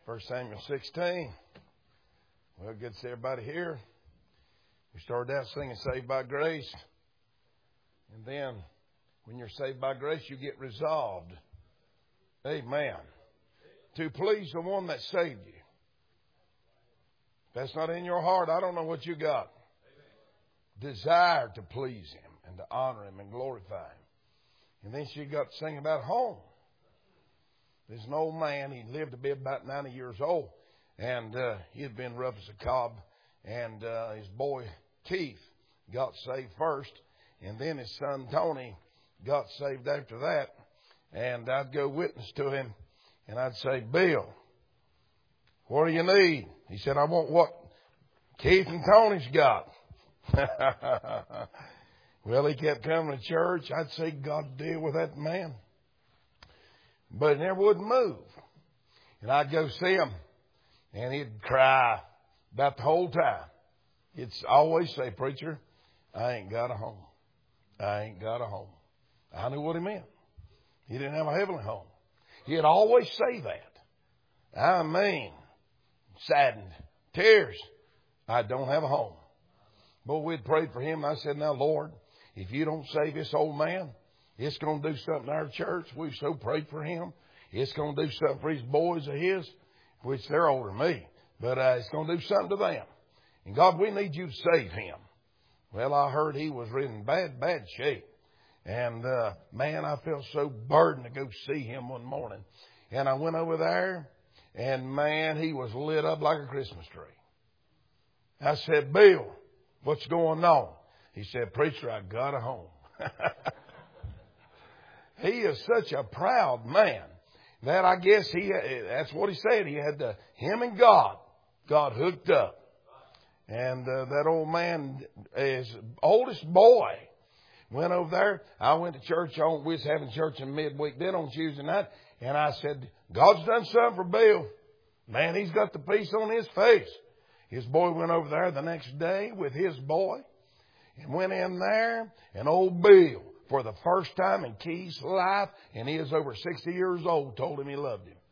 1 Samuel 16. Well, good to see everybody here. We started out singing Saved by Grace. And then, when you're saved by grace, you get resolved. Amen. To please the one that saved you. If that's not in your heart, I don't know what you got. Desire to please Him and to honor Him and glorify Him. And then she got to sing about home. There's an old man, he lived to be about 90 years old, and he had been rough as a cob, and his boy Keith got saved first, and then his son Tony got saved after that, and I'd go witness to him, and I'd say, Bill, what do you need? He said, I want what Keith and Tony's got. Well, he kept coming to church. I'd say, God, deal with that man. But he never would move. And I'd go see him, and he'd cry about the whole time. He'd always say, Preacher, I ain't got a home. I ain't got a home. I knew what he meant. He didn't have a heavenly home. He'd always say that. I mean, saddened, tears. I don't have a home. But we'd prayed for him, and I said, now, Lord, if you don't save this old man, it's going to do something in our church. We've so prayed for him. It's going to do something for his boys of his, which they're older than me. But it's going to do something to them. And God, we need you to save him. Well, I heard he was in bad shape. And, man, I felt so burdened to go see him one morning. And I went over there, and, man, he was lit up like a Christmas tree. I said, Bill, what's going on? He said, Preacher, I got a home. He is such a proud man that I guess that's what he said. He had him and God hooked up. And that old man, his oldest boy, went over there. I went to church we was having church in midweek then on Tuesday night. And I said, God's done something for Bill. Man, he's got the peace on his face. His boy went over there the next day with his boy and went in there, and old Bill, for the first time in Keith's life, and he is over 60 years old, told him he loved him.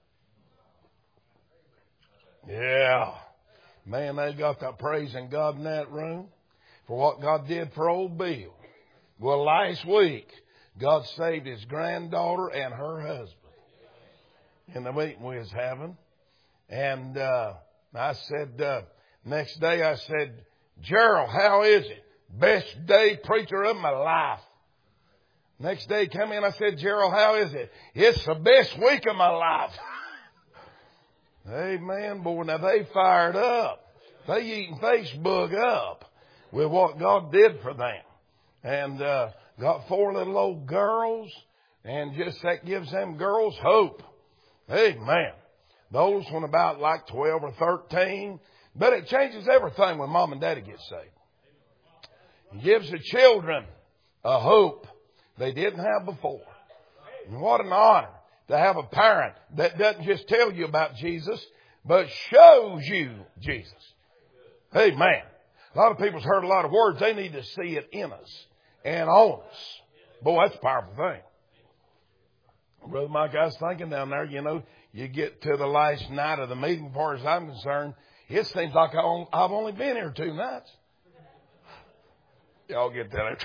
Yeah. Man, they got that praising God in that room for what God did for old Bill. Well, last week, God saved his granddaughter and her husband in the meeting we was having. And I said, next day I said, Gerald, how is it? Best day, preacher, of my life. Next day come in, I said, Gerald, how is it? It's the best week of my life. Amen, boy. Now they fired up. They eating Facebook up with what God did for them. And got 4 little old girls, and just that gives them girls hope. Amen. Those one about like 12 or 13. But it changes everything when mom and daddy get saved. It gives the children a hope they didn't have before. And what an honor to have a parent that doesn't just tell you about Jesus, but shows you Jesus. Amen. A lot of people's heard a lot of words. They need to see it in us and on us. Boy, that's a powerful thing. Brother Mike, I was thinking down there, you get to the last night of the meeting, as far as I'm concerned, it seems like I've only been here 2 nights. Y'all get that.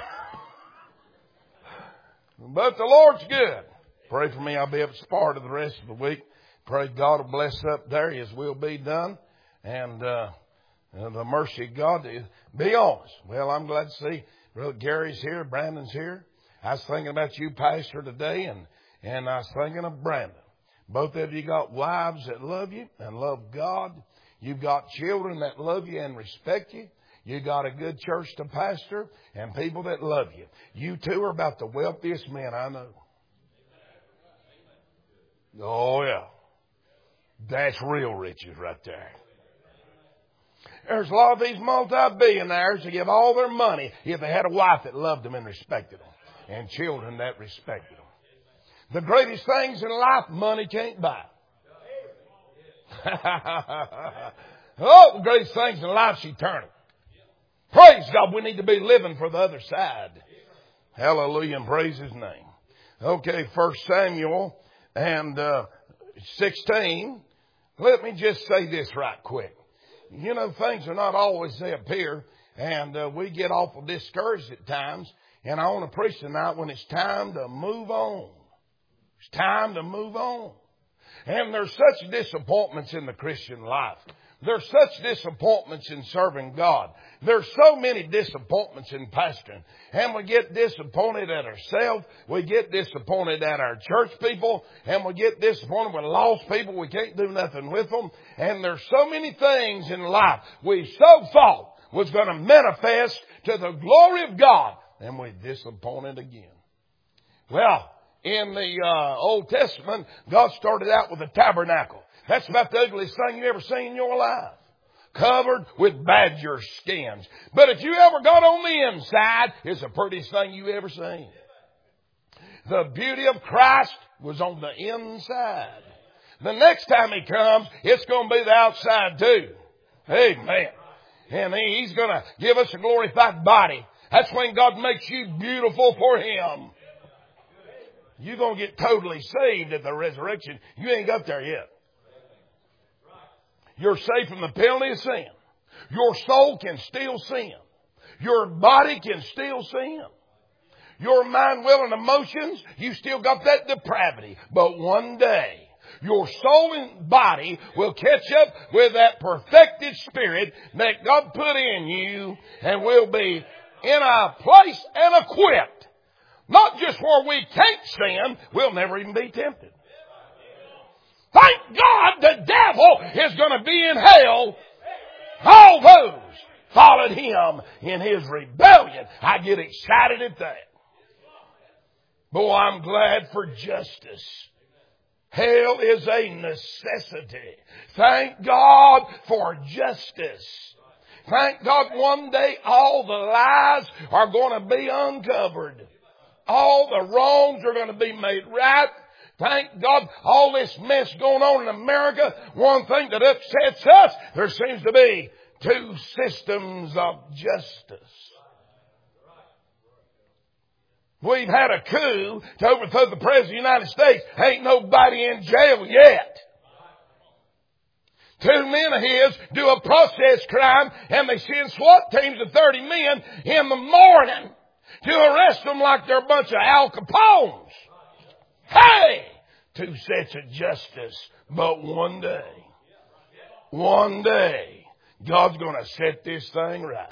But the Lord's good. Pray for me. I'll be up at Sparta the rest of the week. Pray God will bless up there. His will be done. And the mercy of God is be on us. Well, I'm glad to see Brother Gary's here. Brandon's here. I was thinking about you, Pastor, today. And I was thinking of Brandon. Both of you got wives that love you and love God. You've got children that love you and respect you. You got a good church to pastor and people that love you. You two are about the wealthiest men I know. Oh, yeah. That's real riches right there. There's a lot of these multi-billionaires that give all their money if they had a wife that loved them and respected them, and children that respected them. The greatest things in life, money can't buy. Oh, the greatest things in life is eternal. Praise God, we need to be living for the other side. Hallelujah, and praise His name. Okay, 1 Samuel and 16. Let me just say this right quick. You know, things are not always they appear, and we get awful discouraged at times. And I want to preach tonight when it's time to move on. It's time to move on. And there's such disappointments in the Christian life. There's such disappointments in serving God. There's so many disappointments in pastoring. And we get disappointed at ourselves. We get disappointed at our church people. And we get disappointed with lost people. We can't do nothing with them. And there's so many things in life we so thought was going to manifest to the glory of God. And we're disappointed again. Well, in the Old Testament, God started out with a tabernacle. That's about the ugliest thing you ever seen in your life. Covered with badger skins. But if you ever got on the inside, it's the prettiest thing you ever seen. The beauty of Christ was on the inside. The next time He comes, it's going to be the outside too. Amen. And He's going to give us a glorified body. That's when God makes you beautiful for Him. You're going to get totally saved at the resurrection. You ain't got there yet. You're saved from the penalty of sin. Your soul can still sin. Your body can still sin. Your mind, will, and emotions, you still got that depravity. But one day, your soul and body will catch up with that perfected spirit that God put in you and will be in a place and equipped. Not just where we can't sin, we'll never even be tempted. Thank God the devil is going to be in hell. All those followed him in his rebellion. I get excited at that. Boy, I'm glad for justice. Hell is a necessity. Thank God for justice. Thank God one day all the lies are going to be uncovered. All the wrongs are going to be made right. Thank God all this mess going on in America. One thing that upsets us, there seems to be two systems of justice. We've had a coup to overthrow the President of the United States. Ain't nobody in jail yet. Two men of his do a process crime and they send SWAT teams of 30 men in the morning to arrest them like they're a bunch of Al Capones. Hey! Two sets of justice. But one day, God's going to set this thing right.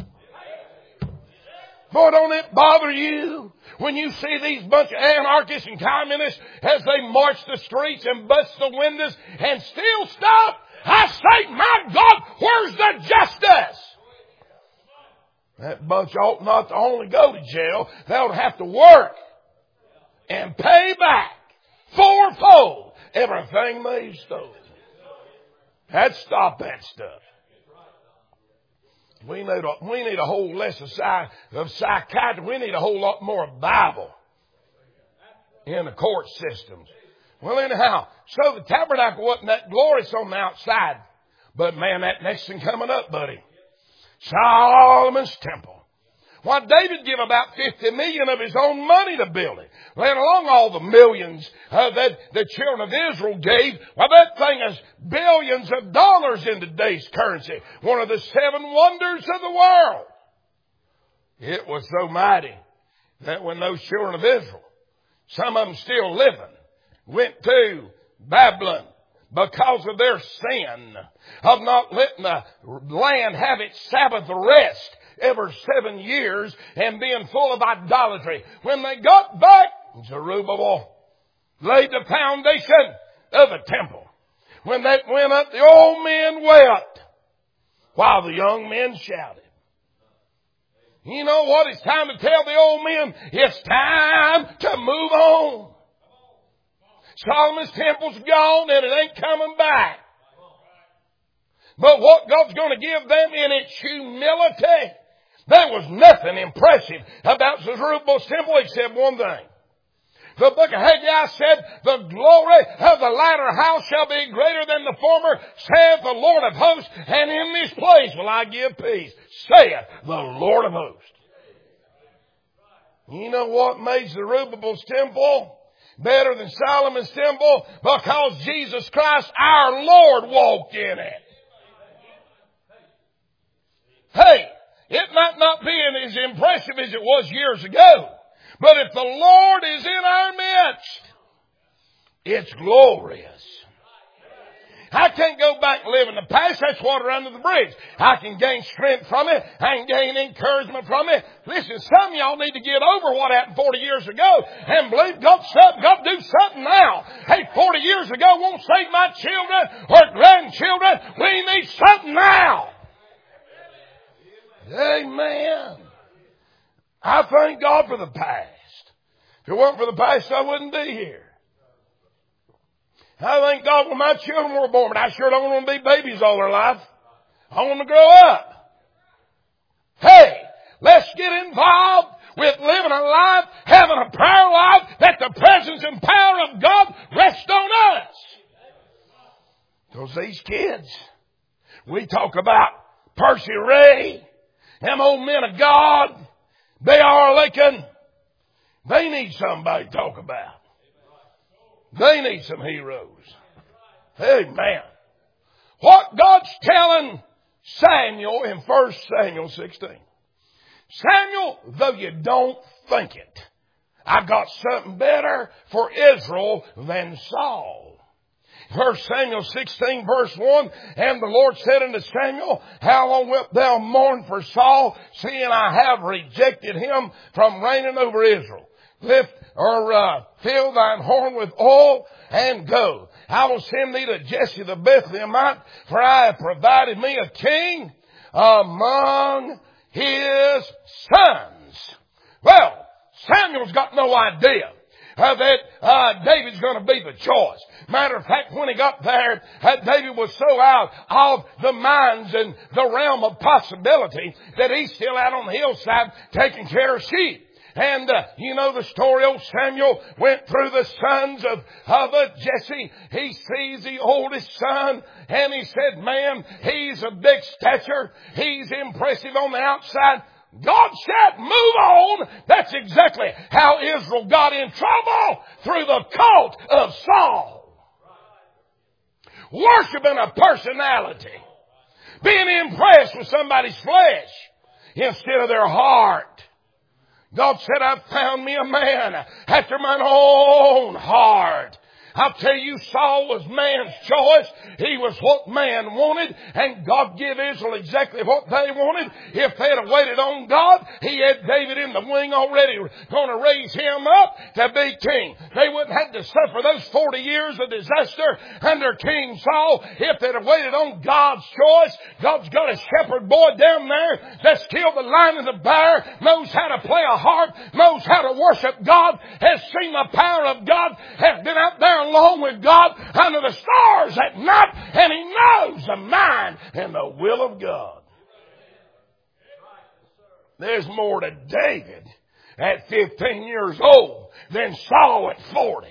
Boy, don't it bother you when you see these bunch of anarchists and communists as they march the streets and bust the windows and steal stuff? I say, my God, where's the justice? That bunch ought not to only go to jail. They ought to have to work and pay back fourfold everything they stole. Let's stop that stuff. We need a whole less of psychiatry. We need a whole lot more of Bible in the court systems. Well, anyhow, so the tabernacle wasn't that glorious on the outside. But man, that next thing coming up, buddy. Solomon's temple. Why, David gave about $50 million of his own money to build it. Let alone all the millions that the children of Israel gave. Well, that thing is billions of dollars in today's currency. One of the 7 wonders of the world. It was so mighty that when those children of Israel, some of them still living, went to Babylon because of their sin of not letting the land have its Sabbath rest every 7 years and being full of idolatry. When they got back, Zerubbabel laid the foundation of the temple. When that went up, the old men wept while the young men shouted. You know what? It's time to tell the old men, it's time to move on. Solomon's temple's gone and it ain't coming back. But what God's going to give them in its humility, there was nothing impressive about Zerubbabel's temple except one thing. The book of Haggai said, the glory of the latter house shall be greater than the former, saith the Lord of hosts, and in this place will I give peace, saith the Lord of hosts. You know what made Zerubbabel's temple? better than Solomon's temple because Jesus Christ, our Lord, walked in it. Hey, it might not be as impressive as it was years ago, but if the Lord is in our midst, it's glorious. I can't go back and live in the past. That's water under the bridge. I can gain strength from it. I can gain encouragement from it. Listen, some of y'all need to get over what happened 40 years ago and believe God's got to do something now. Hey, 40 years ago won't save my children or grandchildren. We need something now. Amen. I thank God for the past. If it weren't for the past, I wouldn't be here. I thank God when my children were born, but I sure don't want to be babies all their life. I want to grow up. Hey, let's get involved with living a life, having a prayer life, that the presence and power of God rest on us. Because these kids, we talk about Percy Ray, them old men of God, B.R. Lincoln, they need somebody to talk about. They need some heroes. Amen. What God's telling Samuel in 1 Samuel 16. Samuel, though you don't think it, I've got something better for Israel than Saul. 1 Samuel 16 verse 1, and the Lord said unto Samuel, how long wilt thou mourn for Saul, seeing I have rejected him from reigning over Israel? Fill thine horn with oil and go. I will send thee to Jesse the Bethlehemite, for I have provided me a king among his sons. Well, Samuel's got no idea that David's going to be the choice. Matter of fact, when he got there, David was so out of the minds and the realm of possibility that he's still out on the hillside taking care of sheep. And you know the story. Old Samuel went through the sons of Jesse. He sees the oldest son and he said, man, he's of big stature. He's impressive on the outside. God said, move on. That's exactly how Israel got in trouble, through the cult of Saul. Worshiping a personality. Being impressed with somebody's flesh instead of their heart. God said, I've found me a man after mine own heart. I'll tell you, Saul was man's choice. He was what man wanted, and God gave Israel exactly what they wanted. If they'd have waited on God, he had David in the wing already, going to raise him up to be king. They wouldn't have to suffer those 40 years of disaster under King Saul if they'd have waited on God's choice. God's got a shepherd boy down there that's killed the lion and the bear, knows how to play a harp, knows how to worship God, has seen the power of God, has been out there along with God under the stars at night, and he knows the mind and the will of God. There's more to David at 15 years old than Saul at 40.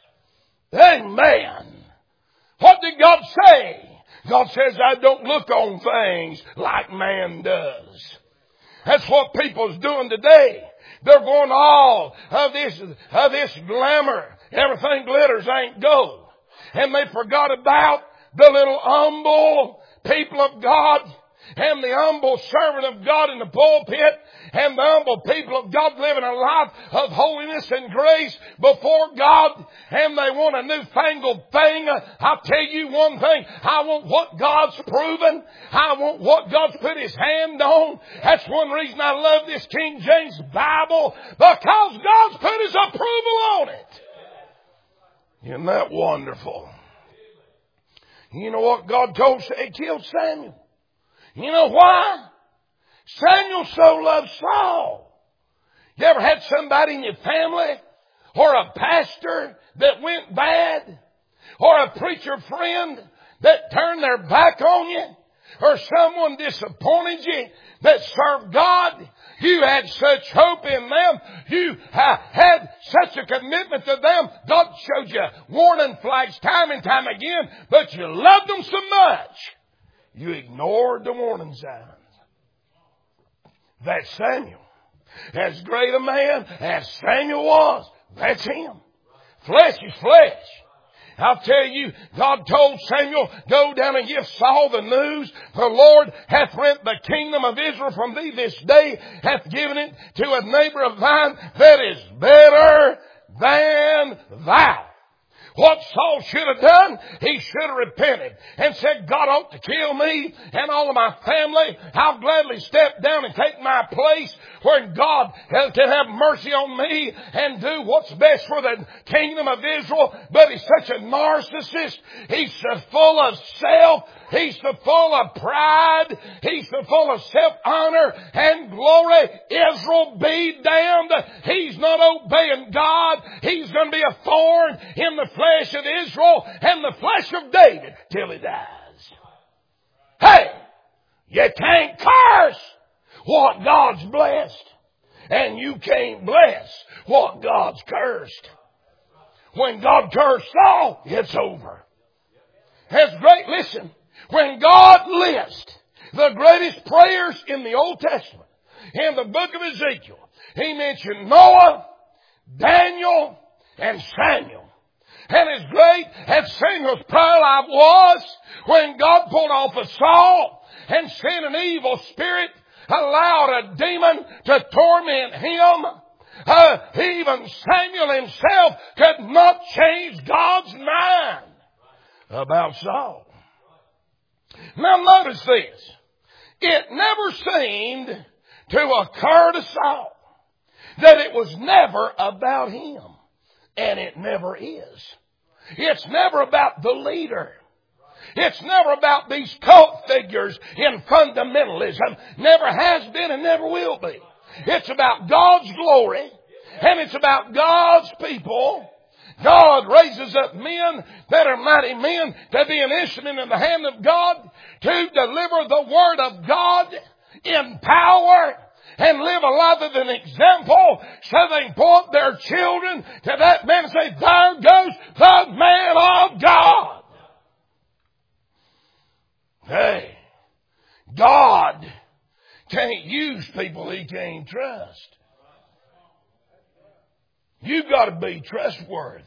Amen. What did God say? God says, I don't look on things like man does. That's what people's doing today. They're going all of this glamour. Everything glitters ain't gold. And they forgot about the little humble people of God and the humble servant of God in the pulpit and the humble people of God living a life of holiness and grace before God. And they want a newfangled thing. I'll tell you one thing. I want what God's proven. I want what God's put His hand on. That's one reason I love this King James Bible, because God's put His approval on it. Isn't that wonderful? You know what God told? He killed Samuel. You know why? Samuel so loved Saul. You ever had somebody in your family or a pastor that went bad, or a preacher friend that turned their back on you, or someone disappointed you that served God? You had such hope in them. You had such a commitment to them. God showed you warning flags time and time again, but you loved them so much, you ignored the warning signs. That's Samuel. As great a man as Samuel was, that's him. Flesh is flesh. I'll tell you, God told Samuel, go down and give Saul the news. The Lord hath rent the kingdom of Israel from thee this day, hath given it to a neighbor of thine that is better than thou. What Saul should have done, he should have repented and said, God ought to kill me and all of my family. I'll gladly step down and take my place where God can have mercy on me and do what's best for the kingdom of Israel. But he's such a narcissist. He's so full of self. He's so full of pride. He's so full of self-honor and glory. Israel be damned. He's not obeying God. He's going to be a thorn in the flesh of Israel and the flesh of David till he dies. Hey, you can't curse what God's blessed. And you can't bless what God's cursed. When God cursed Saul, it's over. That's great. Listen. When God lists the greatest prayers in the Old Testament, in the book of Ezekiel, he mentioned Noah, Daniel, and Samuel. And as great as Samuel's prayer life was, when God pulled off of Saul and sent an evil spirit, allowed a demon to torment him, even Samuel himself could not change God's mind about Saul. Now notice this. It never seemed to occur to Saul that it was never about him. And it never is. It's never about the leader. It's never about these cult figures in fundamentalism. Never has been and never will be. It's about God's glory. And it's about God's people. God raises up men that are mighty men to be an instrument in the hand of God to deliver the Word of God in power and live a life of an example so they can point their children to that man and say, there goes the man of God. Hey, God can't use people He can't trust. You've got to be trustworthy.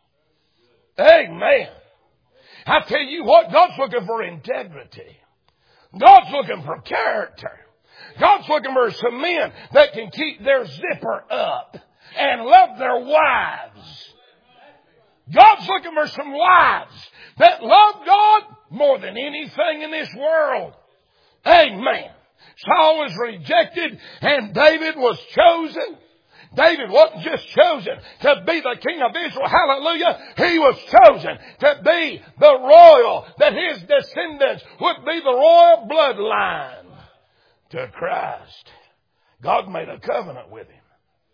Amen. I tell you what, God's looking for integrity. God's looking for character. God's looking for some men that can keep their zipper up and love their wives. God's looking for some wives that love God more than anything in this world. Amen. Saul was rejected and David was chosen. David wasn't just chosen to be the king of Israel. Hallelujah. He was chosen to be the royal, that his descendants would be the royal bloodline to Christ. God made a covenant with him.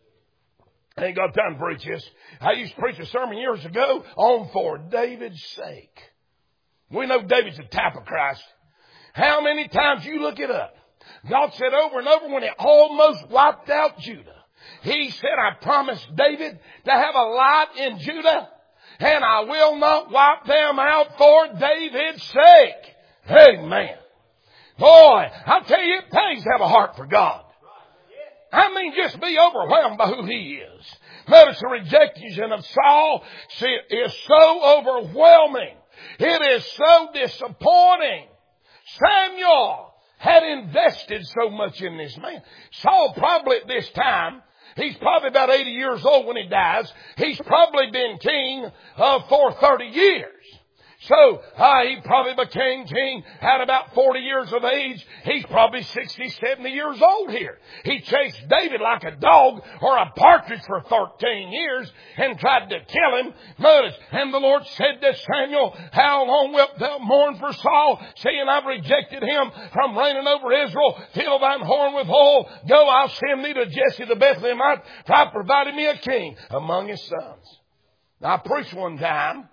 I ain't got time to preach this. I used to preach a sermon years ago on for David's sake. We know David's a type of Christ. How many times you look it up? God said over and over when He almost wiped out Judah. He said, I promised David to have a light in Judah, and I will not wipe them out for David's sake. Amen. Boy, I'll tell you, it pays to have a heart for God. I mean, just be overwhelmed by who He is. Notice the rejection of Saul is so overwhelming. It is so disappointing. Samuel had invested so much in this man. Saul probably at this time, he's probably about 80 years old when he dies. He's probably been king for 30 years. So he probably became king at about 40 years of age. He's probably 60, 70 years old here. He chased David like a dog or a partridge for 13 years and tried to kill him. Notice, and the Lord said to Samuel, how long wilt thou mourn for Saul, seeing I've rejected him from reigning over Israel? Fill thine horn with oil. Go, I'll send thee to Jesse the Bethlehemite, for I provided me a king among his sons. Now, I preached one time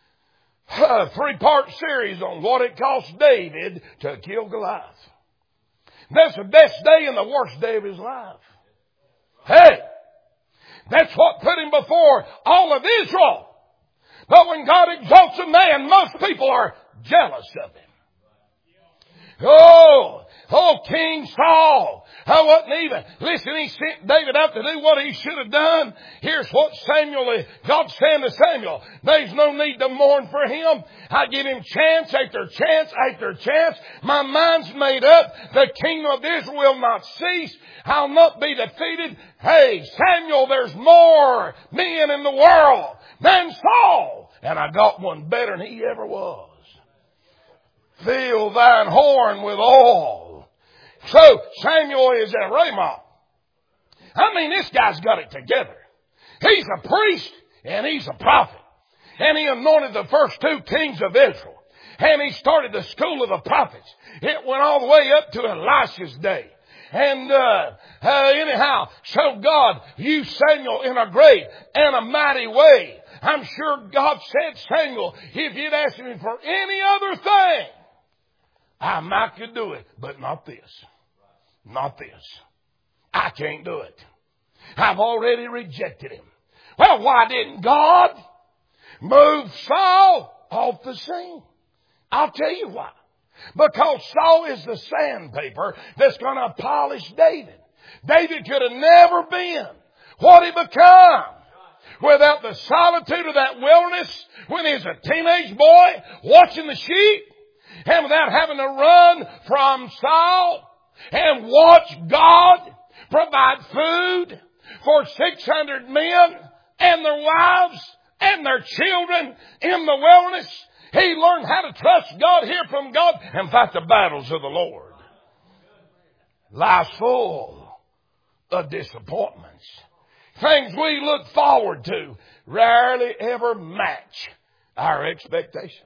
a 3-part series on what it cost David to kill Goliath. That's the best day and the worst day of his life. Hey, that's what put him before all of Israel. But when God exalts a man, most people are jealous of him. King Saul. I wasn't even. Listen, he sent David out to do what he should have done. Here's what God said to Samuel. There's no need to mourn for him. I give him chance after chance after chance. My mind's made up. The kingdom of Israel will not cease. I'll not be defeated. Hey, Samuel, there's more men in the world than Saul. And I got one better than he ever was. Fill thine horn with oil. So Samuel is at Ramah. I mean, this guy's got it together. He's a priest and he's a prophet. And he anointed the first 2 kings of Israel. And he started the school of the prophets. It went all the way up to Elisha's day. And anyhow, so God used Samuel in a great and a mighty way. I'm sure God said, Samuel, if you'd asked me for any other thing, I might could do it, but not this. Not this. I can't do it. I've already rejected him. Well, why didn't God move Saul off the scene? I'll tell you why. Because Saul is the sandpaper that's going to polish David. David could have never been what he become without the solitude of that wilderness when he was a teenage boy watching the sheep. And without having to run from Saul and watch God provide food for 600 men and their wives and their children in the wilderness, he learned how to trust God, hear from God, and fight the battles of the Lord. Life's full of disappointments. Things we look forward to rarely ever match our expectations.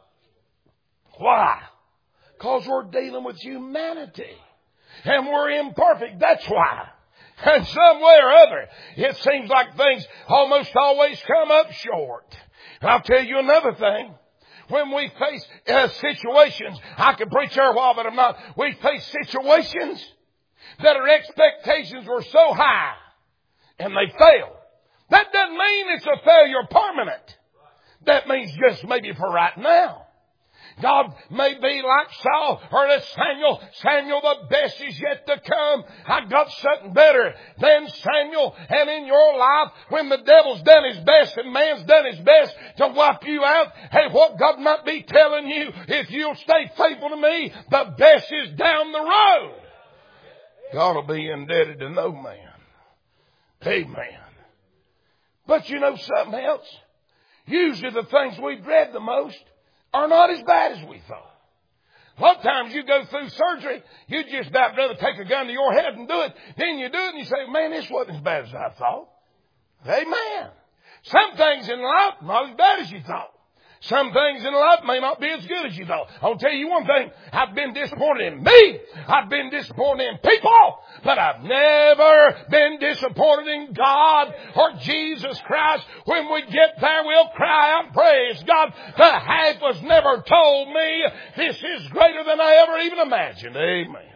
Why? Because we're dealing with humanity. And we're imperfect. That's why. And some way or other, it seems like things almost always come up short. And I'll tell you another thing. When we face situations, I could preach there a while, but I'm not. We face situations that our expectations were so high and they fail. That doesn't mean it's a failure permanent. That means just maybe for right now. God may be like Saul or as Samuel. Samuel, the best is yet to come. I got something better than Samuel. And in your life, when the devil's done his best and man's done his best to wipe you out, hey, what God might be telling you, if you'll stay faithful to me, the best is down the road. God will be indebted to no man. Amen. But you know something else? Usually the things we dread the most are not as bad as we thought. A lot of times you go through surgery, you'd just about rather take a gun to your head and do it. Then you do it and you say, man, this wasn't as bad as I thought. Amen. Some things in life not as bad as you thought. Some things in life may not be as good as you thought. I'll tell you one thing. I've been disappointed in me. I've been disappointed in people. But I've never been disappointed in God or Jesus Christ. When we get there, we'll cry out and praise God. The half was never told me. This is greater than I ever even imagined. Amen.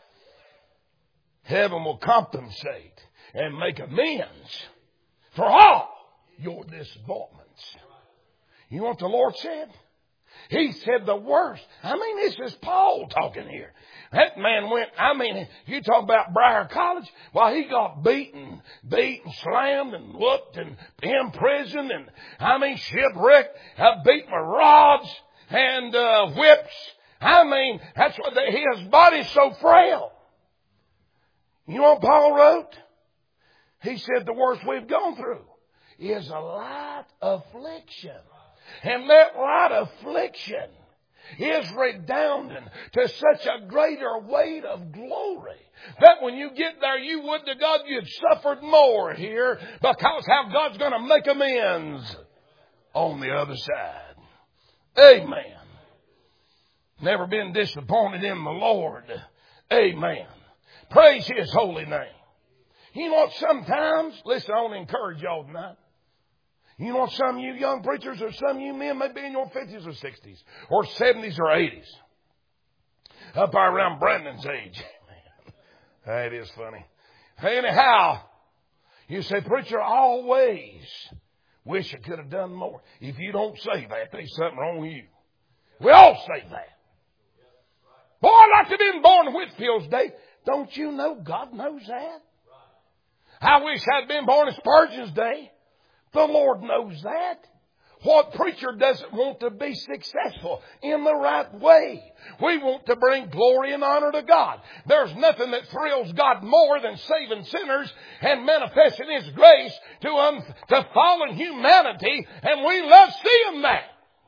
Heaven will compensate and make amends for all your disappointments. You know what the Lord said? He said the worst. I mean, this is Paul talking here. That man went, you talk about Briar College. Well, he got beaten, slammed and whooped and imprisoned and, shipwrecked, beat with rods and whips. That's what his body's so frail. You know what Paul wrote? He said the worst we've gone through is a light affliction. And that light affliction is redounding to such a greater weight of glory that when you get there, you would to God you'd suffered more here because how God's going to make amends on the other side. Amen. Never been disappointed in the Lord. Amen. Praise His holy name. You know what, sometimes, listen, I want to encourage y'all tonight. You know what, some of you young preachers or some of you men may be in your 50s or 60s or 70s or 80s. Up around Brandon's age. That is funny. Anyhow, you say, preacher, I always wish I could have done more. If you don't say that, there's something wrong with you. We all say that. Boy, I'd might have been born Whitfield's day. Don't you know God knows that? I wish I'd been born in Spurgeon's day. The Lord knows that. What preacher doesn't want to be successful in the right way? We want to bring glory and honor to God. There's nothing that thrills God more than saving sinners and manifesting His grace to fallen humanity, and we love seeing that.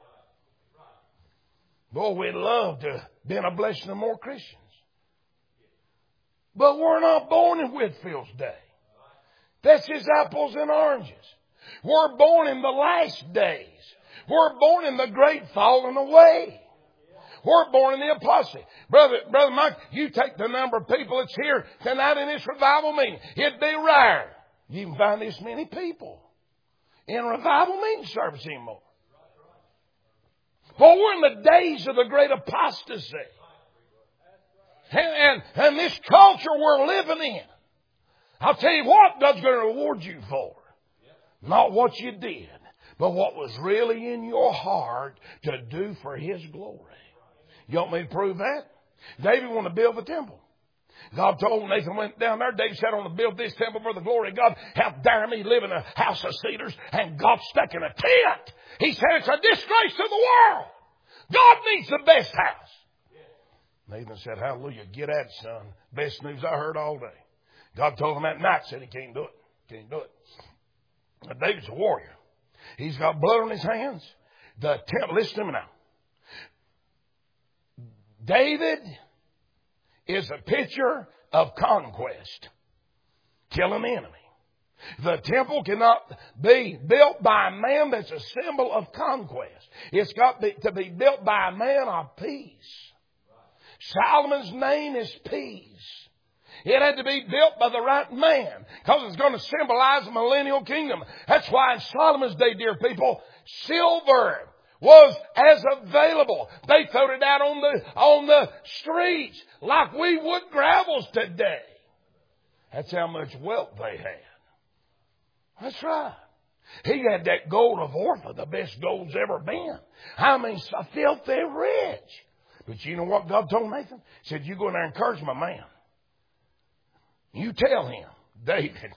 Boy, we'd love to be a blessing to more Christians. But we're not born in Whitfield's day. That's his apples and oranges. We're born in the last days. We're born in the great falling away. We're born in the apostasy. Brother Mike, you take the number of people that's here tonight in this revival meeting. It'd be rare you can find this many people in revival meeting service anymore. Well, we're in the days of the great apostasy. And this culture we're living in, I'll tell you what God's going to reward you for. Not what you did, but what was really in your heart to do for His glory. You want me to prove that? David wanted to build the temple. God told Nathan, went down there. David said, I want to build this temple for the glory of God. How dare me live in a house of cedars and God stuck in a tent? He said, it's a disgrace to the world. God needs the best house. Nathan said, hallelujah, get at it, son. Best news I heard all day. God told him that night, said he can't do it. Can't do it. Now, David's a warrior. He's got blood on his hands. The temple, listen to me now. David is a picture of conquest. Killing the enemy. The temple cannot be built by a man that's a symbol of conquest. It's got to be built by a man of peace. Solomon's name is peace. It had to be built by the right man because it's going to symbolize the millennial kingdom. That's why in Solomon's day, dear people, silver was as available. They throwed it out on the streets like we would gravels today. That's how much wealth they had. That's right. He had that gold of Orpha, the best gold's ever been. I mean, so filthy rich. But you know what God told Nathan? He said, you go in there and encourage my man. You tell him, David,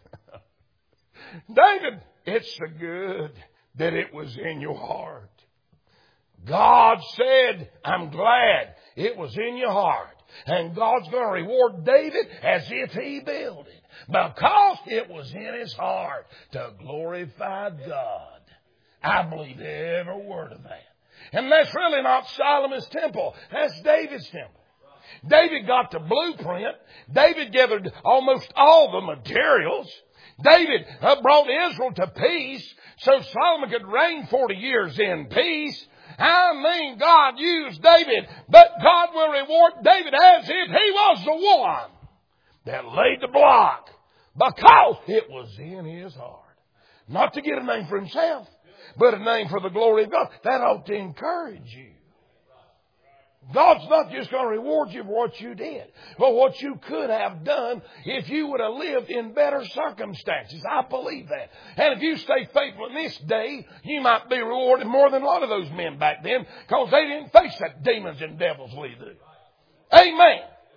it's so good that it was in your heart. God said, I'm glad it was in your heart. And God's going to reward David as if he built it. Because it was in his heart to glorify God. I believe every word of that. And that's really not Solomon's temple. That's David's temple. David got the blueprint. David gathered almost all the materials. David brought Israel to peace so Solomon could reign 40 years in peace. I mean, God used David, but God will reward David as if he was the one that laid the block because it was in his heart. Not to get a name for himself, but a name for the glory of God. That ought to encourage you. God's not just going to reward you for what you did, but what you could have done if you would have lived in better circumstances. I believe that. And if you stay faithful in this day, you might be rewarded more than a lot of those men back then because they didn't face that demons and devils we do. Amen.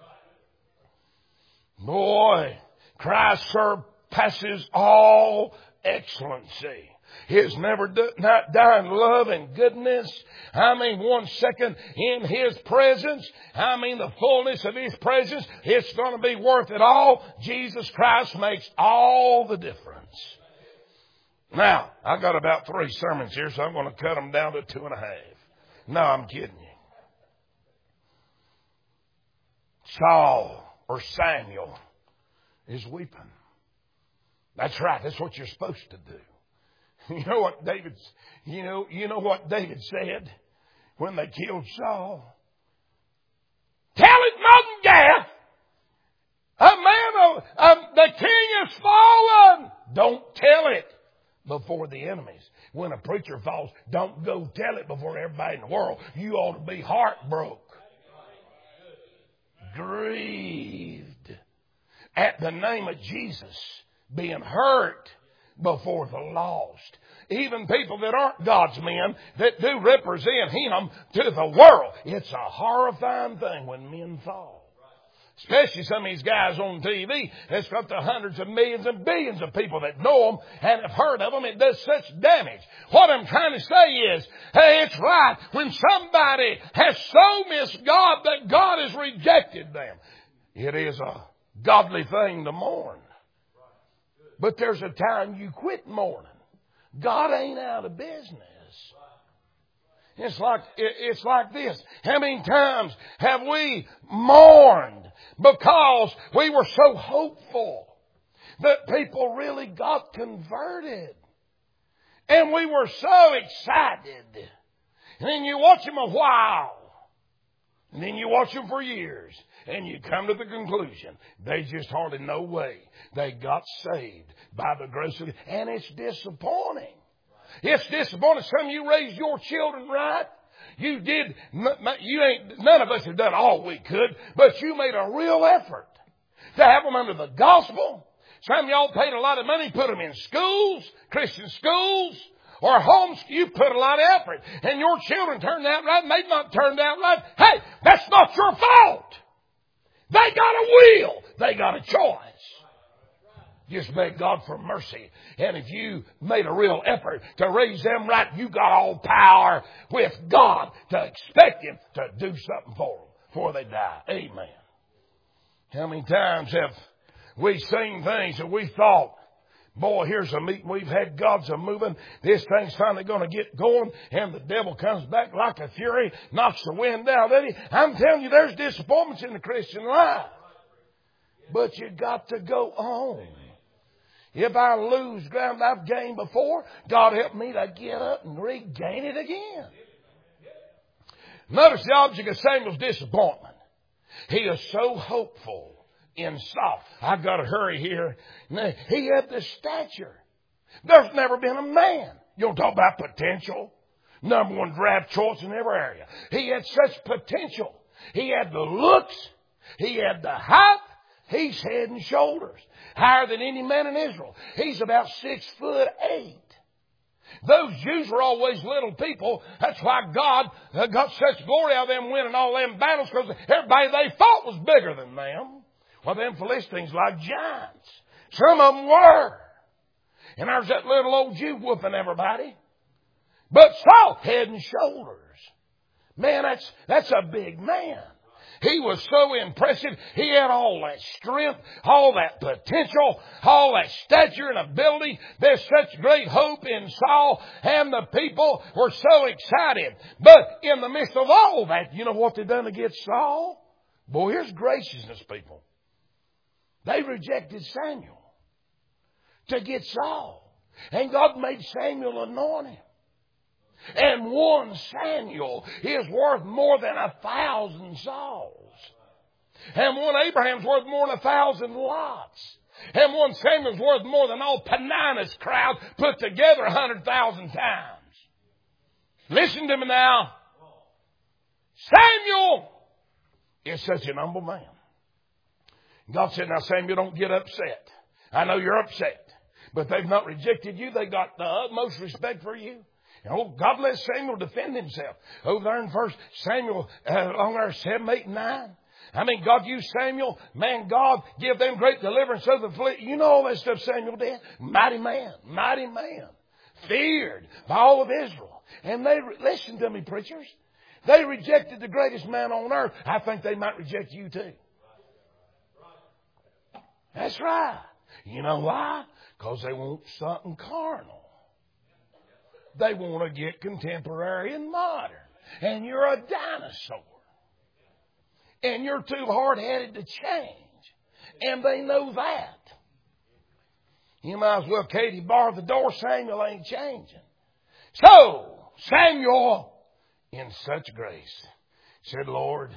Boy, Christ surpasses all excellency. His never not dying love and goodness. 1 second in His presence. The fullness of His presence. It's going to be worth it all. Jesus Christ makes all the difference. Now, I've got about 3 sermons here, so I'm going to cut them down to 2.5. No, I'm kidding you. Saul or Samuel is weeping. That's right. That's what you're supposed to do. You know what David said when they killed Saul? Tell it, Mom and Gath. The king has fallen. Don't tell it before the enemies. When a preacher falls, don't go tell it before everybody in the world. You ought to be heartbroken. Grieved at the name of Jesus being hurt before the lost. Even people that aren't God's men, that do represent Him to the world. It's a horrifying thing when men fall. Especially some of these guys on TV that's got the hundreds of millions and billions of people that know them and have heard of them. It does such damage. What I'm trying to say is, hey, it's right. When somebody has so missed God that God has rejected them, it is a godly thing to mourn. But there's a time you quit mourning. God ain't out of business. It's like this. How many times have we mourned because we were so hopeful that people really got converted? And we were so excited. And then you watch them a while. And then you watch them for years. And you come to the conclusion, they just hardly no way they got saved by the grace of God. And it's disappointing. It's disappointing. Some of you raised your children right. You did. None of us have done all we could, but you made a real effort to have them under the gospel. Some of y'all paid a lot of money, put them in schools, Christian schools, or homes. You put a lot of effort, and your children turned out right, and they've not turned out right. Hey, that's not your fault. They got a will. They got a choice. Just beg God for mercy. And if you made a real effort to raise them right, you got all power with God to expect Him to do something for them before they die. Amen. How many times have we seen things that we thought, boy, here's a meeting we've had, God's a moving, this thing's finally going to get going, and the devil comes back like a fury, knocks the wind out of it. I'm telling you, there's disappointments in the Christian life. But you got to go on. If I lose ground I've gained before, God help me to get up and regain it again. Notice the object of Samuel's disappointment. He is so hopeful in Saul. I've got to hurry here. He had the stature. There's never been a man. You don't talk about potential. Number one draft choice in every area. He had such potential. He had the looks. He had the height. He's head and shoulders higher than any man in Israel. He's about 6'8". Those Jews were always little people. That's why God got such glory out of them winning all them battles, because everybody they fought was bigger than them. Well, them Philistines like giants. Some of them were. And there's that little old Jew whooping everybody. But Saul, head and shoulders. Man, that's a big man. He was so impressive. He had all that strength, all that potential, all that stature and ability. There's such great hope in Saul, and the people were so excited. But in the midst of all that, you know what they done against Saul? Boy, here's graciousness, people. They rejected Samuel to get Saul. And God made Samuel anoint him. And one Samuel is worth more than 1,000 Sauls. And one Abraham's worth more than 1,000 Lots. And one Samuel's worth more than all Peninnah's crowd put together 100,000 times. Listen to me now. Samuel is such an humble man. God said, now Samuel, don't get upset. I know you're upset. But they've not rejected you. They got the utmost respect for you. Oh, God let Samuel defend himself. Over there in 1 Samuel, on there 7, 8, and 9. I mean, God used Samuel. Man, God give them great deliverance of the fleet. You know all that stuff Samuel did? Mighty man. Feared by all of Israel. And they, listen to me, preachers. They rejected the greatest man on earth. I think they might reject you too. That's right. You know why? Because they want something carnal. They want to get contemporary and modern. And you're a dinosaur. And you're too hard-headed to change. And they know that. You might as well, Katie, bar the door. Samuel ain't changing. So, Samuel, in such grace, said, Lord,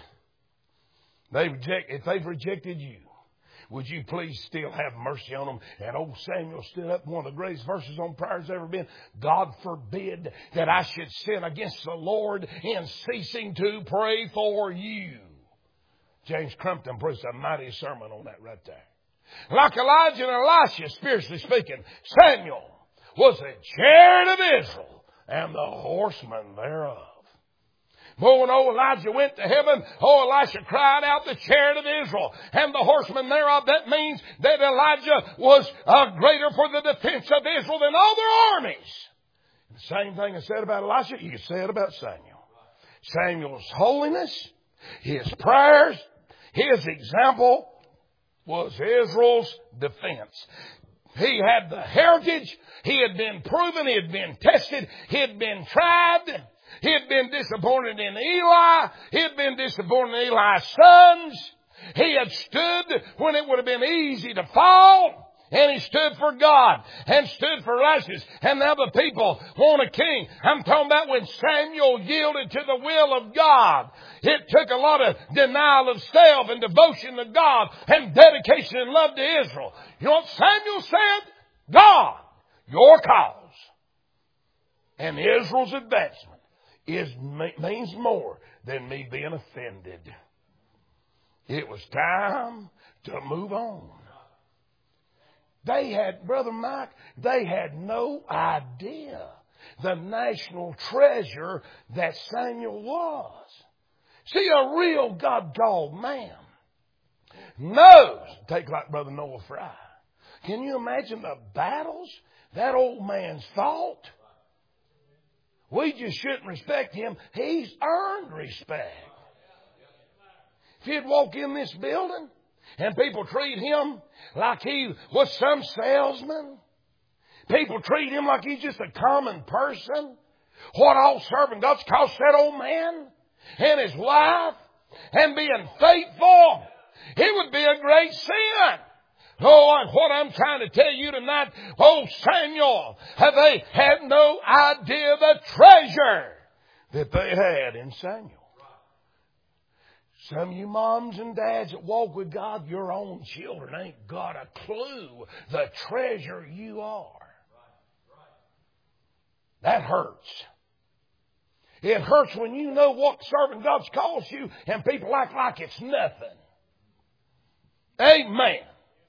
if they've rejected you, would you please still have mercy on them? And old Samuel stood up. One of the greatest verses on prayer has ever been. God forbid that I should sin against the Lord in ceasing to pray for you. James Crumpton preached a mighty sermon on that right there. Like Elijah and Elisha, spiritually speaking, Samuel was the chariot of Israel and the horseman thereof. But when old Elijah went to heaven, old Elisha cried out, the chariot of Israel and the horsemen thereof. That means that Elijah was greater for the defense of Israel than all their armies. The same thing is said about Elisha, you can say it about Samuel. Samuel's holiness, his prayers, his example was Israel's defense. He had the heritage. He had been proven. He had been tested. He had been tried. He had been disappointed in Eli. He had been disappointed in Eli's sons. He had stood when it would have been easy to fall. And he stood for God and stood for righteousness. And now the people want a king. I'm talking about when Samuel yielded to the will of God. It took a lot of denial of self and devotion to God and dedication and love to Israel. You know what Samuel said? God, your cause and Israel's advancement means more than me being offended. It was time to move on. They had, Brother Mike, they had no idea the national treasure that Samuel was. See, a real God-called man knows, take like Brother Noah Fry. Can you imagine the battles that old man's fought? We just shouldn't respect him. He's earned respect. If he'd walk in this building and people treat him like he was some salesman, people treat him like he's just a common person, what all serving God's cost that old man and his wife and being faithful, it would be a great sin. Oh, what I'm trying to tell you tonight, oh Samuel, they had no idea the treasure that they had in Samuel. Some of you moms and dads that walk with God, your own children ain't got a clue the treasure you are. That hurts. It hurts when you know what serving God's cost you and people act like it's nothing. Amen.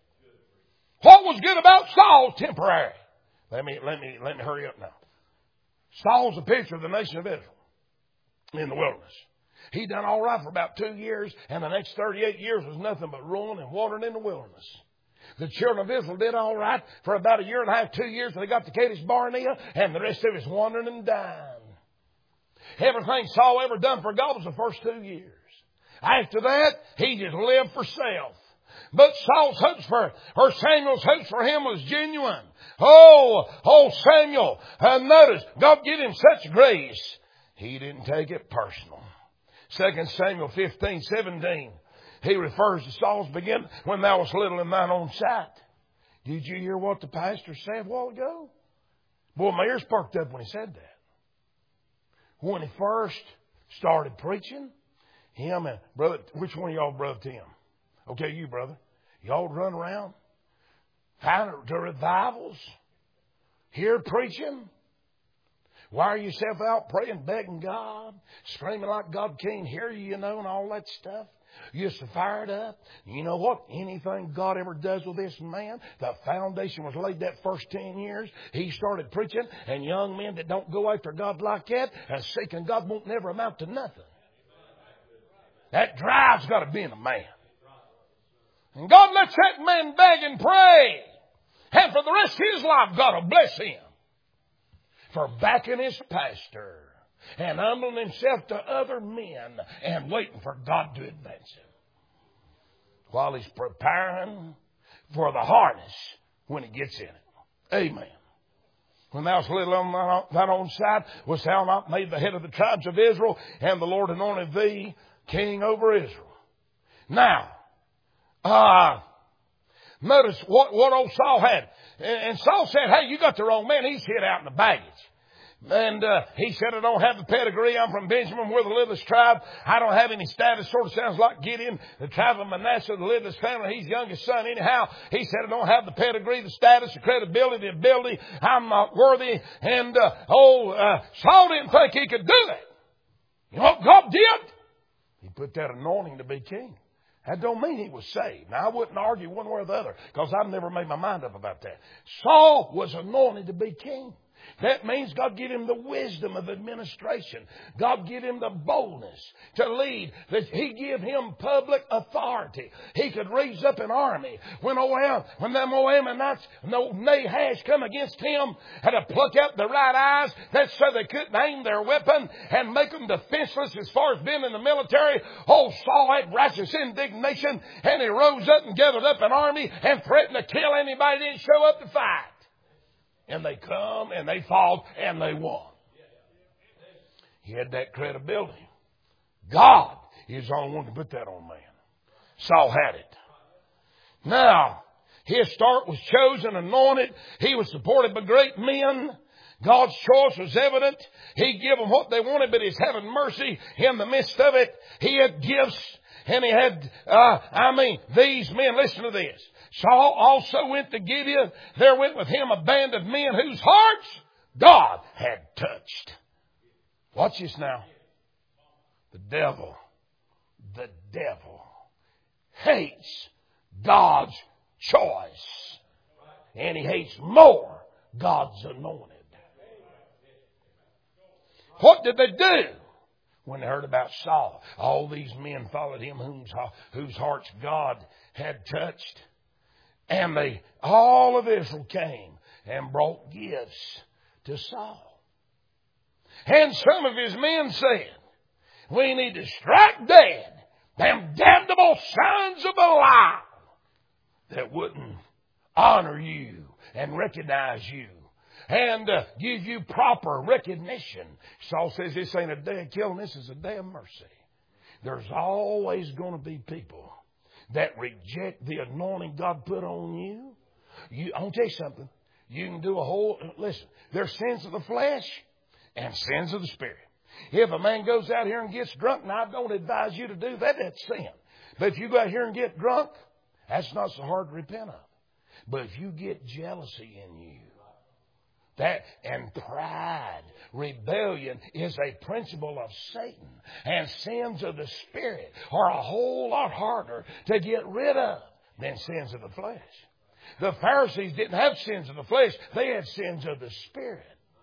What was good about Saul? Temporary. Let me hurry up now. Saul's a picture of the nation of Israel in the wilderness. He done all right for about 2 years, and the next 38 years was nothing but ruin and wandering in the wilderness. The children of Israel did all right for about 1.5 years, 2 years, and they got to Kadesh Barnea, and the rest of it was wandering and dying. Everything Saul ever done for God was the first 2 years. After that, he just lived for self. But Saul's hopes or Samuel's hopes for him was genuine. Oh, Samuel, notice, God gave him such grace, he didn't take it personal. 2 Samuel 15:17, he refers to Saul's beginning, when thou wast little in thine own sight. Did you hear what the pastor said a while ago? Boy, my ears perked up when he said that. When he first started preaching, him and brother, which one of y'all, Brother Tim? Okay, you, brother. Y'all run around, find the revivals, hear preaching, wire yourself out praying, begging God, screaming like God can't hear you, and all that stuff. You used to fire it up. You know what? Anything God ever does with this man, the foundation was laid that first 10 years. He started preaching, and young men that don't go after God like that and seeking God won't never amount to nothing. That drive's got to be in a man. And God lets that man beg and pray. And for the rest of his life, God will bless him for backing his pastor and humbling himself to other men and waiting for God to advance him while he's preparing for the harness when he gets in it. Amen. When thou wast little on thine own side, wast thou not made the head of the tribes of Israel, and the Lord anointed thee king over Israel. Now, notice what old Saul had. And Saul said, hey, you got the wrong man. He's hid out in the baggage. And he said, I don't have the pedigree. I'm from Benjamin. We're the littlest tribe. I don't have any status. Sort of sounds like Gideon, the tribe of Manasseh, the littlest family. He's youngest son anyhow. He said, I don't have the pedigree, the status, the credibility, the ability. I'm not worthy. And Saul didn't think he could do it. You know what God did? He put that anointing to be king. That don't mean he was saved. Now, I wouldn't argue one way or the other because I've never made my mind up about that. Saul was anointed to be king. That means God give him the wisdom of administration. God give him the boldness to lead. He give him public authority. He could raise up an army. When them Ammonites, Nahash come against him, had to pluck out the right eyes. That's so they couldn't aim their weapon and make them defenseless as far as being in the military. Old Saul had righteous indignation, and he rose up and gathered up an army and threatened to kill anybody that didn't show up to fight. And they come, and they fought, and they won. He had that credibility. God is the only one to put that on man. Saul had it. Now, his start was chosen, anointed. He was supported by great men. God's choice was evident. He gave them what they wanted, but He's having mercy in the midst of it. He had gifts, and he had, these men, listen to this. Saul also went to Gibeah. There went with him a band of men whose hearts God had touched. Watch this now. The devil hates God's choice. And he hates more God's anointed. What did they do when they heard about Saul? All these men followed him whose hearts God had touched. And all of Israel came and brought gifts to Saul. And some of his men said, we need to strike dead them damnable sons of Belial that wouldn't honor you and recognize you and give you proper recognition. Saul says this ain't a day of killing, this is a day of mercy. There's always going to be people that reject the anointing God put on you. I'm going to tell you something. You can do listen, there's sins of the flesh and sins of the spirit. If a man goes out here and gets drunk, and I don't advise you to do that, that's sin. But if you go out here and get drunk, that's not so hard to repent of. But if you get jealousy in you, and pride, rebellion is a principle of Satan. And sins of the Spirit are a whole lot harder to get rid of than sins of the flesh. The Pharisees didn't have sins of the flesh. They had sins of the Spirit.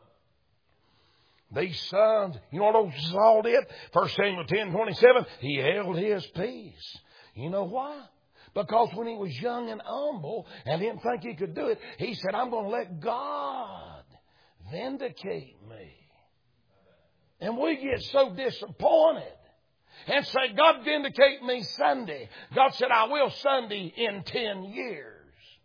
These sons, you know what Saul did? 1 Samuel 10:27, he held his peace. You know why? Because when he was young and humble and didn't think he could do it, he said, I'm going to let God vindicate me. And we get so disappointed and say, God vindicate me Sunday. God said, I will Sunday in 10 years.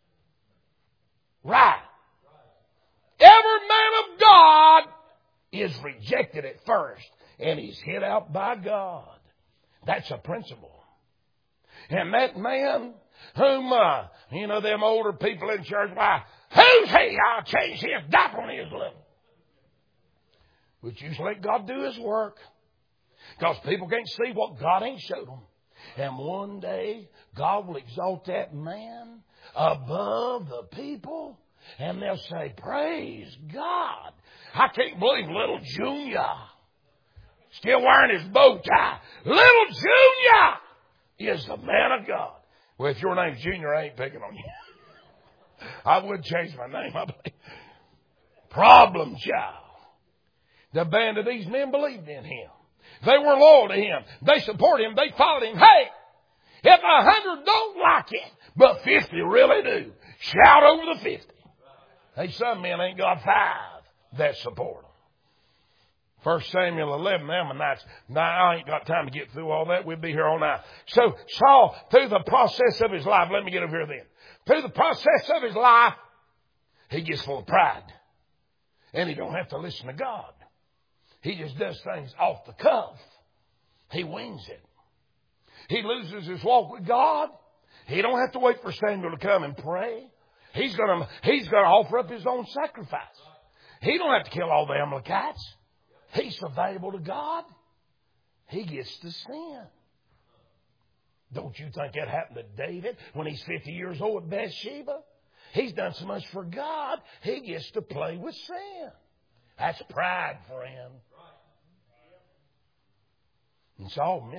Right. Every man of God is rejected at first, and he's hit out by God. That's a principle. And that man whom, them older people in church, why, who's he? I'll change his diaper when he was little. But you just let God do His work. Because people can't see what God ain't showed them. And one day, God will exalt that man above the people. And they'll say, praise God. I can't believe little Junior still wearing his bow tie. Little Junior is the man of God. Well, if your name's Junior, I ain't picking on you. I would change my name, I believe. Problem child. The band of these men believed in him. They were loyal to him. They supported him. They followed him. Hey, if 100 don't like it, but 50 really do, shout over the 50. Hey, some men ain't got 5 that support them. 1 Samuel 11, the Ammonites. Now, I ain't got time to get through all that. We'll be here all night. So, Saul, through the process of his life, let me get over here then. Through the process of his life, he gets full of pride. And he don't have to listen to God. He just does things off the cuff. He wings it. He loses his walk with God. He don't have to wait for Samuel to come and pray. He's gonna offer up his own sacrifice. He don't have to kill all the Amalekites. He's so valuable to God. He gets to sin. Don't you think that happened to David when he's 50 years old at Bathsheba? He's done so much for God, he gets to play with sin. That's pride, friend. And Saul missed it.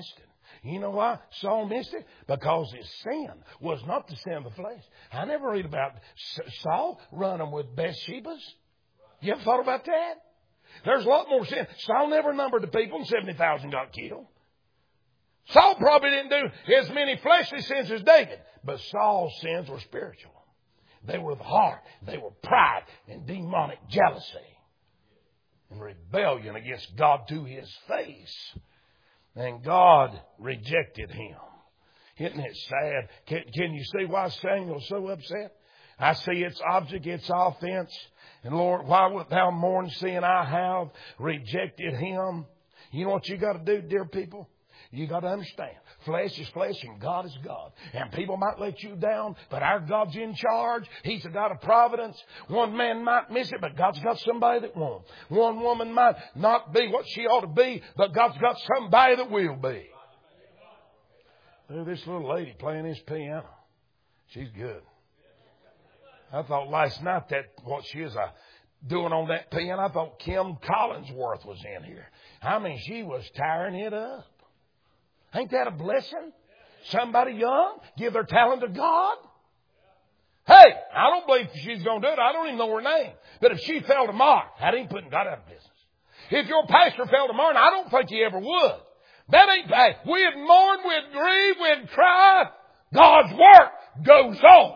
You know why Saul missed it? Because his sin was not the sin of the flesh. I never read about Saul running with Bathsheba's. You ever thought about that? There's a lot more sin. Saul never numbered the people and 70,000 got killed. Saul probably didn't do as many fleshly sins as David. But Saul's sins were spiritual. They were the heart. They were pride and demonic jealousy. And rebellion against God to his face. And God rejected him. Isn't it sad? Can you see why Samuel's so upset? I see its object, its offense. And Lord, why wilt thou mourn, seeing I have rejected him? You know what you got to do, dear people? You got to understand. Flesh is flesh and God is God. And people might let you down, but our God's in charge. He's a God of providence. One man might miss it, but God's got somebody that won't. One woman might not be what she ought to be, but God's got somebody that will be. This little lady playing this piano. She's good. I thought last night that what she is doing on that piano, I thought Kim Collinsworth was in here. I mean, she was tearing it up. Ain't that a blessing? Somebody young, give their talent to God. Hey, I don't believe she's going to do it. I don't even know her name. But if she fell tomorrow, that ain't putting God out of business. If your pastor fell tomorrow, and I don't think he ever would. That ain't bad. We'd mourn, we'd grieve, we'd cry. God's work goes on.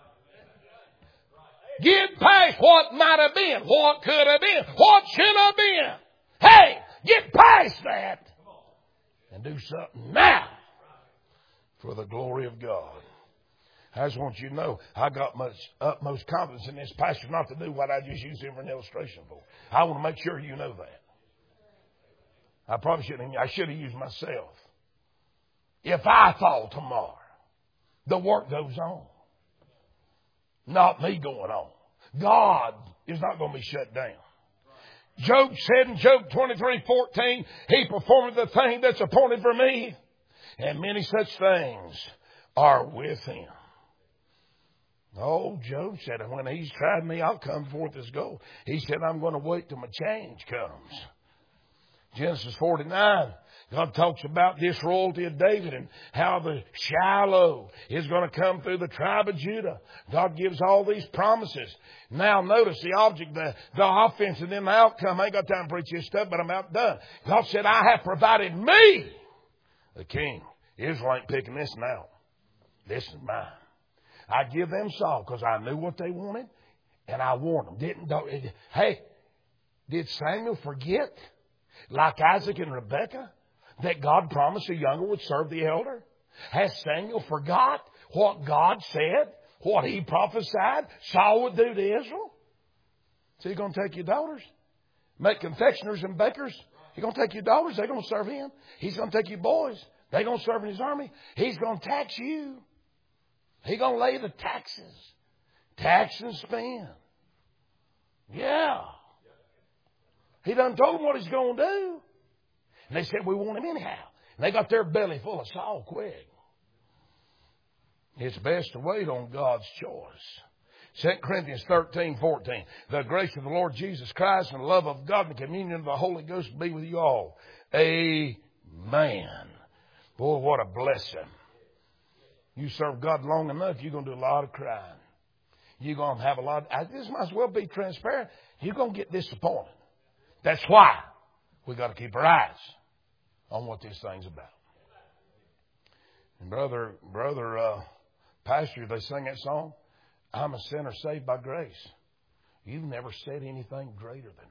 Get past what might have been, what could have been, what should have been. Hey, get past that. And do something now for the glory of God. I just want you to know, I got utmost confidence in this pastor not to do what I just used him for an illustration for. I want to make sure you know that. I probably shouldn't. I should have used myself. If I fall tomorrow, the work goes on. Not me going on. God is not going to be shut down. Job said in Job 23:14, He performed the thing that's appointed for me, and many such things are with Him. Oh, Job said, when He's tried me, I'll come forth as gold. He said, I'm going to wait till my change comes. Genesis 49, God talks about this royalty of David and how the Shiloh is going to come through the tribe of Judah. God gives all these promises. Now notice the object, the offense, and then the outcome. I ain't got time to preach this stuff, but I'm outdone. God said, I have provided me the king. Israel ain't picking this one out. This is mine. I give them Saul because I knew what they wanted, and I warned them. Hey, did Samuel forget? Like Isaac and Rebekah, that God promised the younger would serve the elder? Has Samuel forgot what God said, what he prophesied Saul would do to Israel? So he's going to take your daughters, make confectioners and bakers. He's going to take your daughters, they're going to serve him. He's going to take your boys, they're going to serve in his army. He's going to tax you. He's going to lay the taxes. Tax and spend. Yeah. He done told them what he's going to do. And they said, we want him anyhow. And they got their belly full of Saul quick. It's best to wait on God's choice. 2 Corinthians 13:14. The grace of the Lord Jesus Christ and the love of God and the communion of the Holy Ghost be with you all. Amen. Boy, what a blessing. You serve God long enough, you're going to do a lot of crying. You're going to have a lot. This might as well be transparent. You're going to get disappointed. That's why we got to keep our eyes on what this thing's about. And brother, pastor, they sing that song, I'm a sinner saved by grace. You've never said anything greater than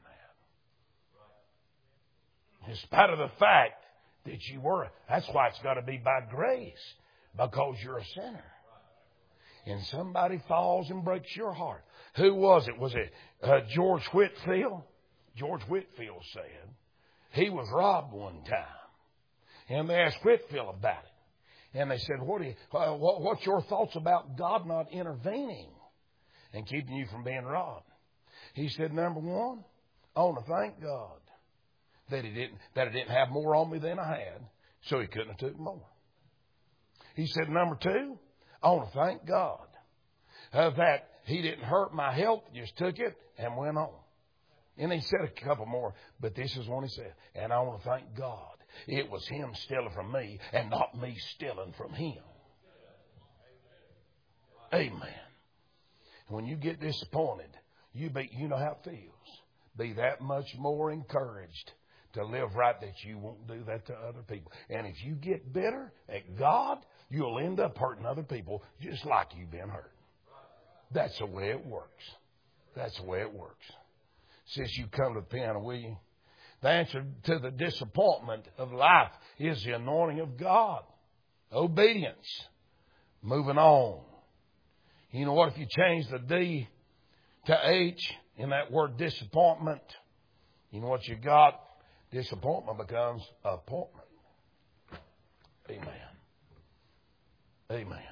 that. In spite of the fact that you were, that's why it's got to be by grace, because you're a sinner. And somebody falls and breaks your heart. Who was it? Was it George Whitefield? George Whitefield said he was robbed one time. And they asked Whitefield about it. And they said, what's your thoughts about God not intervening and keeping you from being robbed? He said, number one, I want to thank God that He didn't have more on me than I had, so He couldn't have took more. He said, number two, I want to thank God that He didn't hurt my health, just took it and went on. And he said a couple more, but this is one he said. And I want to thank God It was him stealing from me and not me stealing from him. Amen. When you get disappointed, you know how it feels. Be that much more encouraged to live right that you won't do that to other people. And if you get bitter at God, you'll end up hurting other people just like you've been hurt. That's the way it works. That's the way it works. Since you come to the piano, will you? The answer to the disappointment of life is the anointing of God. Obedience. Moving on. You know what? If you change the D to H in that word disappointment, you know what you got? Disappointment becomes appointment. Amen. Amen.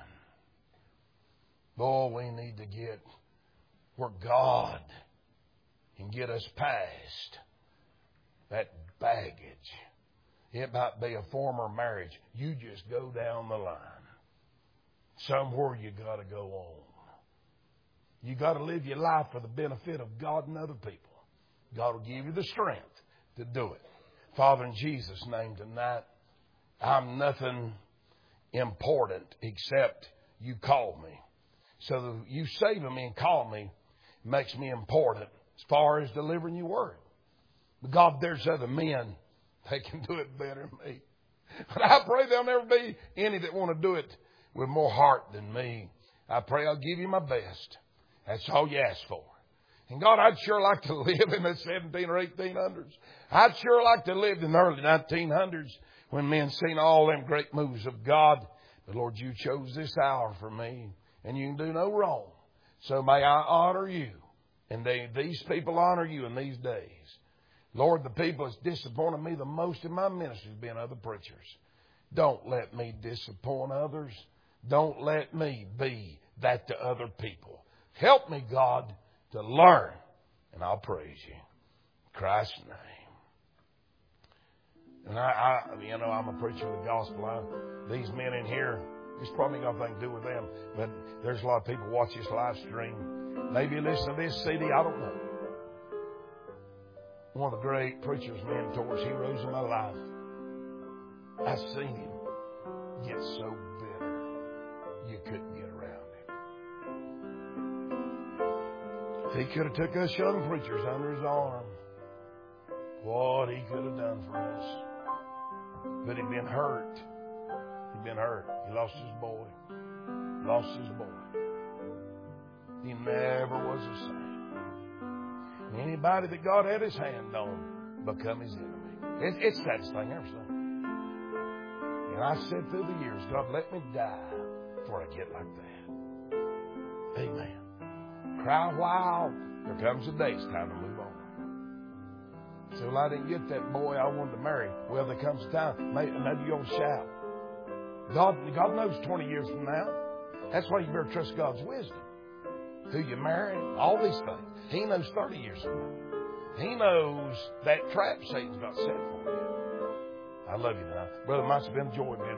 Boy, we need to get where God can get us past that baggage. It might be a former marriage. You just go down the line. Somewhere you got to go on. You got to live your life for the benefit of God and other people. God will give you the strength to do it. Father, in Jesus' name tonight, I'm nothing important except you call me. So that you saving me and calling me makes me important as far as delivering your word. But God, there's other men, they can do it better than me. But I pray there'll never be any that want to do it with more heart than me. I pray I'll give you my best. That's all you ask for. And God, I'd sure like to live in the 17 or 1800s. I'd sure like to live in the early 1900s when men seen all them great moves of God. But Lord, you chose this hour for me, and you can do no wrong. So may I honor you, and these people honor you in these days. Lord, the people that's disappointed me the most in my ministry has been other preachers. Don't let me disappoint others. Don't let me be that to other people. Help me, God, to learn, and I'll praise you. In Christ's name. And I'm a preacher of the gospel. These men in here, it's probably got nothing to do with them, but there's a lot of people watch this live stream. Maybe listen to this CD, I don't know. One of the great preachers, mentors, heroes in my life. I've seen him get so bitter you couldn't get around him. He could have took us young preachers under his arm. What he could have done for us. But he'd been hurt. He'd been hurt. He lost his boy. Lost his boy. He never was the same. Anybody that God had his hand on become his enemy. It's the saddest thing I've ever seen. And I said through the years, God, let me die before I get like that. Amen. Cry a while. There comes a day it's time to move on. So, well, I didn't get that boy I wanted to marry. Well, there comes a time. Maybe you'll shout. God knows 20 years from now. That's why you better trust God's wisdom. Who you marry, all these things. He knows 30 years from now. He knows that trap Satan's got set for you. I love you now. Brother, it must have been a joy being